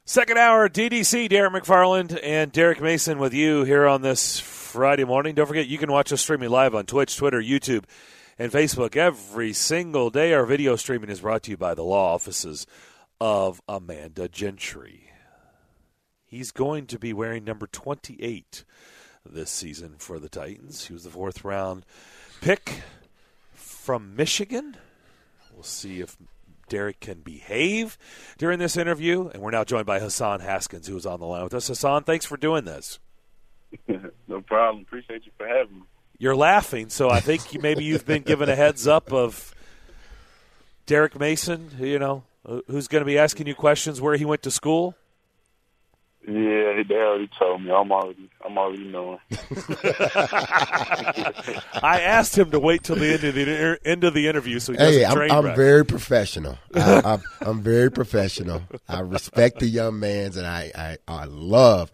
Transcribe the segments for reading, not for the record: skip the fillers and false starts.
Second hour, DDC, Derek McFarland and Derek Mason with you here on this Friday morning. Don't forget, you can watch us streaming live on Twitch, Twitter, YouTube, and Facebook every single day. Our video streaming is brought to you by the law offices of Amanda Gentry. He's going to be wearing number 28 this season for the Titans. He was the fourth-round pick from Michigan. We'll see if Derek can behave during this interview. And we're now joined by Hassan Haskins, who is on the line with us. Hassan, thanks for doing this. No problem. Appreciate you for having me. You're laughing, so I think maybe you've been given a heads up of Derek Mason, who's going to be asking you questions where he went to school. Yeah, they already told me. I'm already knowing. I asked him to wait till the end of the interview so he doesn't train I'm wreck. very professional. I'm very professional. I respect the young man's, and I love,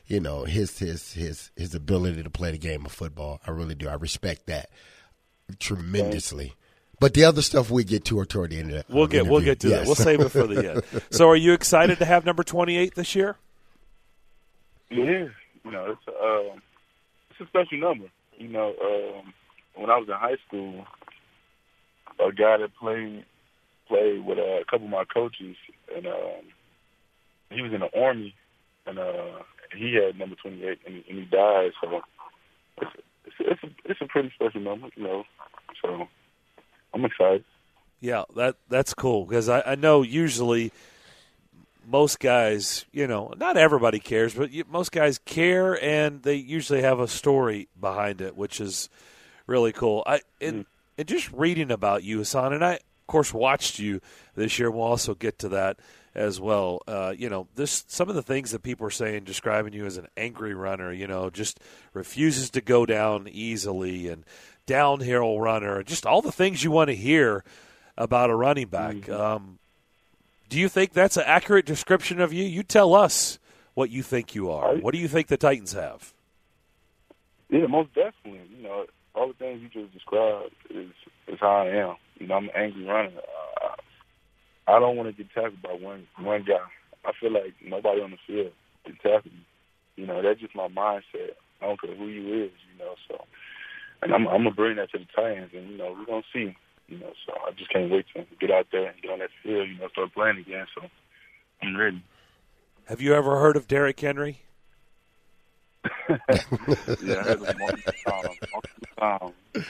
his ability to play the game of football. I really do. I respect that tremendously. But the other stuff we get to toward the end of that. We'll get to that. We'll save it for the end. So, are you excited to have number 28 this year? Yeah, it's a special number. When I was in high school, a guy that played with a couple of my coaches, and he was in the Army, and he had number 28, and he died. So it's a pretty special number, So I'm excited. Yeah, that's cool because I know usually most guys, not everybody cares, but most guys care, and they usually have a story behind it, which is really cool. And just reading about you, Hassan, and I, of course, watched you this year, and we'll also get to that as well. Some of the things that people are saying, describing you as an angry runner, just refuses to go down easily and downhill runner, just all the things you want to hear about a running back. Mm-hmm. Do you think that's an accurate description of you? You tell us what you think you are. What do you think the Titans have? Yeah, most definitely. All the things you just described is how I am. I'm an angry runner. I don't want to get tackled by one guy. I feel like nobody on the field can tackle me. That's just my mindset. I don't care who you is, So, and I'm gonna bring that to the Titans, and we're gonna see. So I just can't wait to get out there and get on that field, start playing again. So I'm ready. Have you ever heard of Derrick Henry? Yeah, I heard of him all the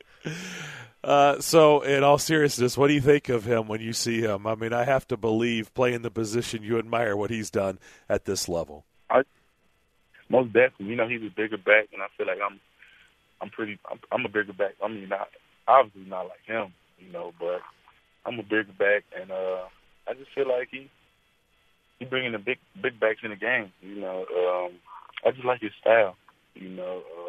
time. So in all seriousness, what do you think of him when you see him? I mean, I have to believe playing the position you admire what he's done at this level. Most definitely. He's a bigger back, and I feel like I'm a bigger back. I mean, obviously not like him, but I'm a bigger back, and I just feel like he bringing the big backs in the game. I just like his style, and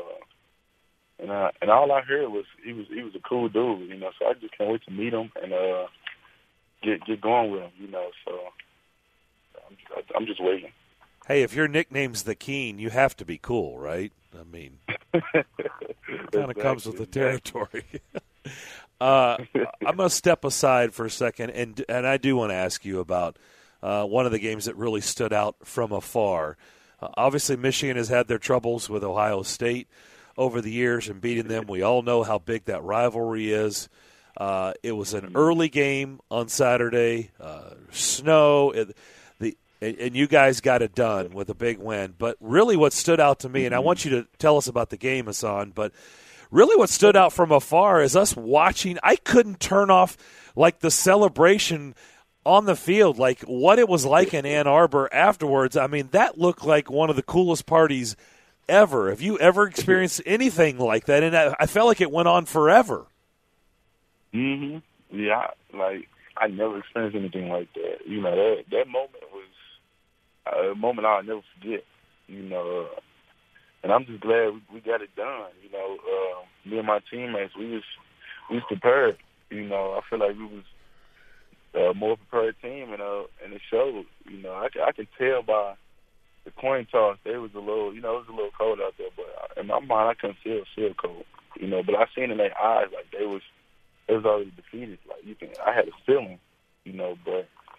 all I heard was he was a cool dude, So I just can't wait to meet him and get going with him, So I'm just waiting. Hey, if your nickname's the Keen, you have to be cool, right? I mean, it kind of comes with the territory. I'm going to step aside for a second, and I do want to ask you about one of the games that really stood out from afar. Obviously, Michigan has had their troubles with Ohio State over the years and beating them. We all know how big that rivalry is. It was an early game on Saturday, snow, and you guys got it done with a big win. But really what stood out to me, and I want you to tell us about the game, Hassan, but really what stood out from afar is us watching. I couldn't turn off, the celebration on the field, what it was like in Ann Arbor afterwards. I mean, that looked like one of the coolest parties ever. Have you ever experienced anything like that? And I felt like it went on forever. Mm-hmm. Yeah, I never experienced anything like that. That moment was a moment I'll never forget, and I'm just glad we got it done. Me and my teammates, we was prepared. I feel like we was a more prepared team, and it showed. I can tell by the coin toss, it was a little cold out there, but in my mind, I couldn't feel cold. But I seen in their eyes they was already defeated. I had a feeling, but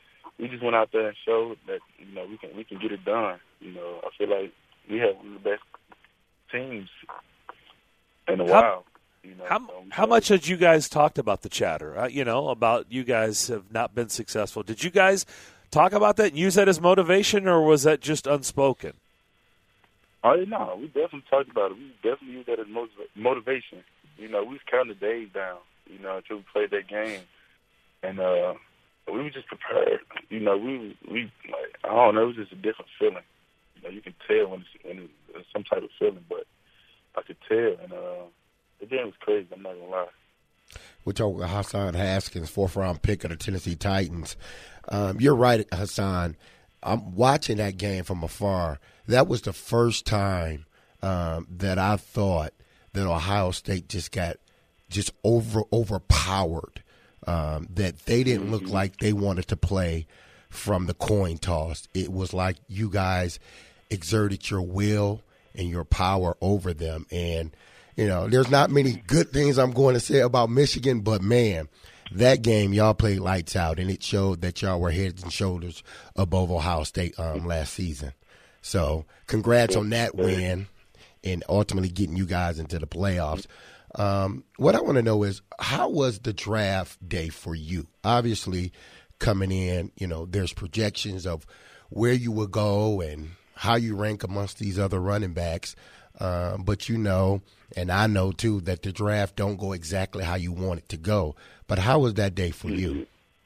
we just went out there and showed that we can get it done. I feel like we have one of the best teams in a while. How much had you guys talked about the chatter? About you guys have not been successful. Did you guys talk about that and use that as motivation, or was that just unspoken? Oh, no, we definitely talked about it. We definitely used that as motivation. We was counting the days down, until we played that game. And we were just prepared. We like, I don't know, it was just a different feeling. You can tell when it's some type of feeling, but I could tell. And the game was crazy, I'm not going to lie. We're talking about Hassan Haskins, fourth-round pick of the Tennessee Titans. You're right, Hassan. I'm watching that game from afar. That was the first time that I thought that Ohio State just got overpowered, that they didn't look like they wanted to play from the coin toss. It was like you guys exerted your will and your power over them. And, there's not many good things I'm going to say about Michigan, but, man, that game y'all played lights out, and it showed that y'all were heads and shoulders above Ohio State last season. So congrats on that win and ultimately getting you guys into the playoffs. What I want to know is, how was the draft day for you? Obviously, coming in, there's projections of where you will go and how you rank amongst these other running backs. But and I know too, that the draft don't go exactly how you want it to go. But how was that day for you?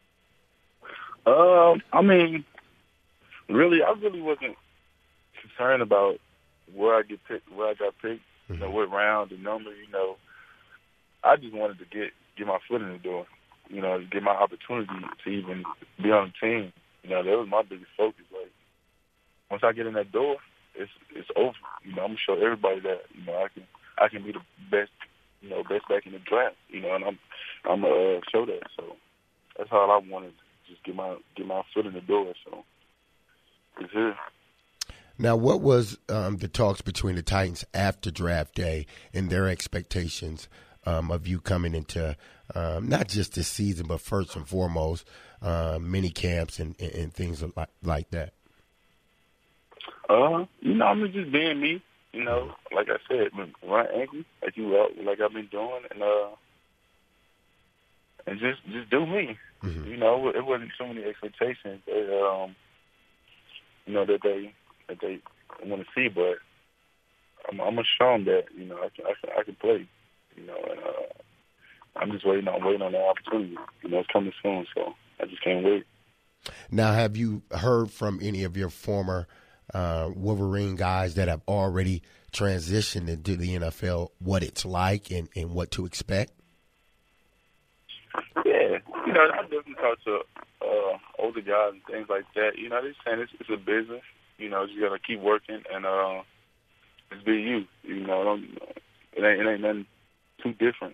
I mean, really, I really wasn't concerned about where I got picked, what round, the number, I just wanted to get my foot in the door, get my opportunity to even be on the team. That was my biggest focus. Like, once I get in that door, it's over. I'm gonna show everybody that I can be the best, best back in the draft. And I'm gonna show that. So that's all I wanted, just get my foot in the door. So it's here. Now, what was the talks between the Titans after draft day and their expectations of you coming into not just this season, but first and foremost, mini camps and things like that? I'm just being me. Like I said, run angry like I've been doing, and just do me. Mm-hmm. It wasn't too many expectations that that they want to see, but I'm gonna show them that I can play. And I'm just waiting on the opportunity. It's coming soon, so I just can't wait. Now, have you heard from any of your former Wolverine guys that have already transitioned into the NFL, what it's like and what to expect? Yeah, I definitely talk to older guys and things like that. They're saying it's a business. You got to keep working and just be you. It ain't nothing too different.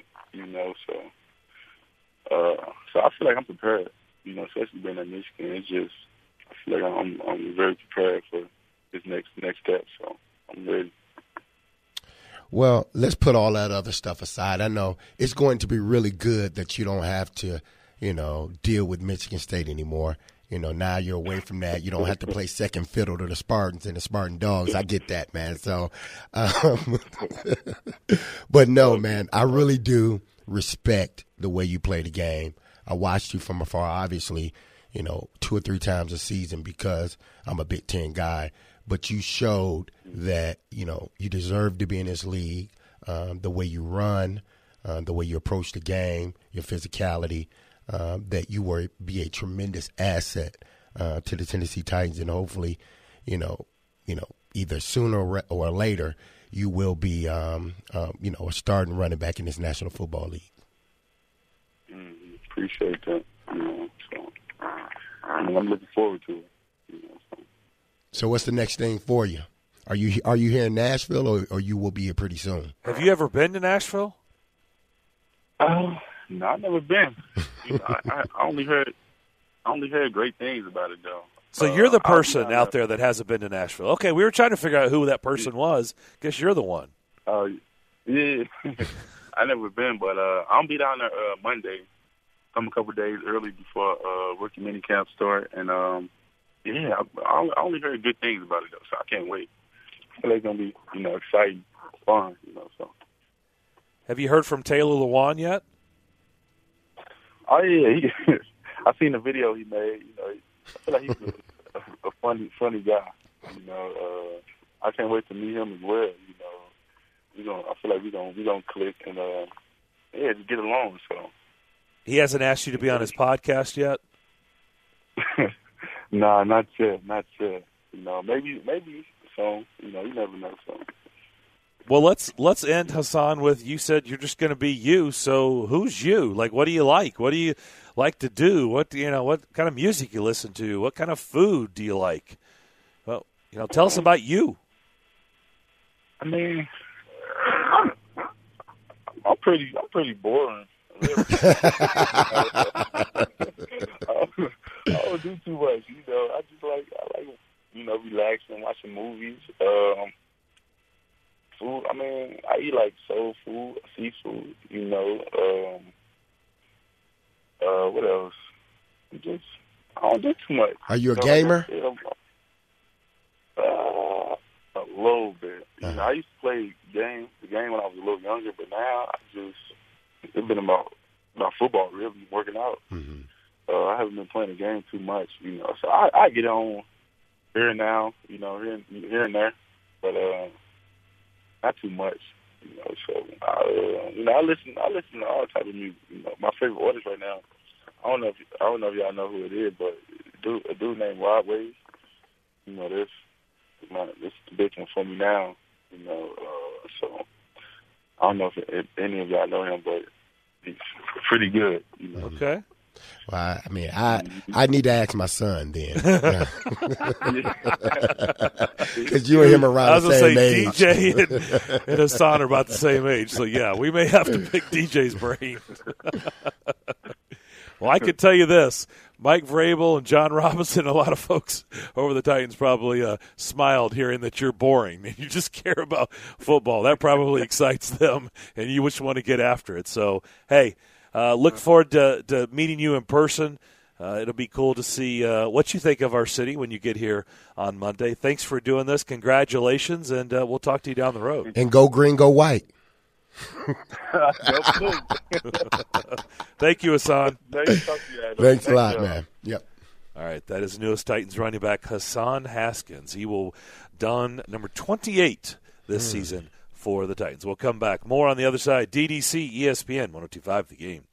So I feel like I'm prepared. Especially being at Michigan, it's just I feel like I'm very prepared for this next step. So I'm ready. Well, let's put all that other stuff aside. I know it's going to be really good that you don't have to, deal with Michigan State anymore. Now you're away from that. You don't have to play second fiddle to the Spartans and the Spartan Dogs. I get that, man. So, but no, man, I really do respect the way you play the game. I watched you from afar, obviously, 2 or 3 times a season because I'm a Big Ten guy. But you showed that, you deserve to be in this league, the way you run, the way you approach the game, your physicality, that you will be a tremendous asset to the Tennessee Titans. And hopefully, either sooner or later, you will be, a starting running back in this National Football League. Appreciate that. So I'm looking forward to it. So what's the next thing for you? Are you here in Nashville, or you will be here pretty soon? Have you ever been to Nashville? No, I've never been. I only heard great things about it, though. So you're the person out there that hasn't been to Nashville. Okay, we were trying to figure out who that person was. Guess you're the one. Yeah. I never been, but I'm be down there Monday. come a couple of days early before rookie mini camp start, and I only heard good things about it though, so I can't wait. I feel like it's gonna be exciting, fun, So. Have you heard from Taylor Lewan yet? Oh yeah, I seen the video he made. I feel like he's a funny guy. I can't wait to meet him as well. I feel like we gonna click and just get along. So he hasn't asked you to be on his podcast yet? Nah, not yet. Maybe so. You never know. So. Well, let's end, Hassan, with you said you're just going to be you. So who's you? Like, what do you like? What do you like to do? What kind of music you listen to? What kind of food do you like? Well, tell us about you. I mean, I'm pretty boring. Really. I don't do too much. I just like relaxing, watching movies. Food. I mean, I eat like soul food, seafood. What else? I don't do too much. Are you a gamer? A little bit. I used to play the game when I was a little younger, but now it's been about football, really, working out. Mm-hmm. I haven't been playing the game too much, So I get on here and now, here and there, but not too much, So I listen to all type of music. My favorite artist right now, I don't know if y'all know who it is, but a dude named Rod Wave. This the big one for me now. So I don't know if any of y'all know him, but he's pretty good. Okay. Well, I mean, I need to ask my son then, because you and him are around the same age. DJ and Hassan are about the same age, so yeah, we may have to pick DJ's brain. Well, I could tell you this: Mike Vrabel and John Robinson, a lot of folks over the Titans probably smiled hearing that you're boring and you just care about football. That probably excites them, and you just want to get after it. So, hey. Look forward to meeting you in person. It'll be cool to see what you think of our city when you get here on Monday. Thanks for doing this. Congratulations, and we'll talk to you down the road. And go green, go white. Thank you, Hassan. Thanks a lot, man. Yep. All right, that is newest Titans running back Hassan Haskins. He will don number 28 this season for the Titans. We'll come back. More on the other side. DDC, ESPN, 102.5 The Game.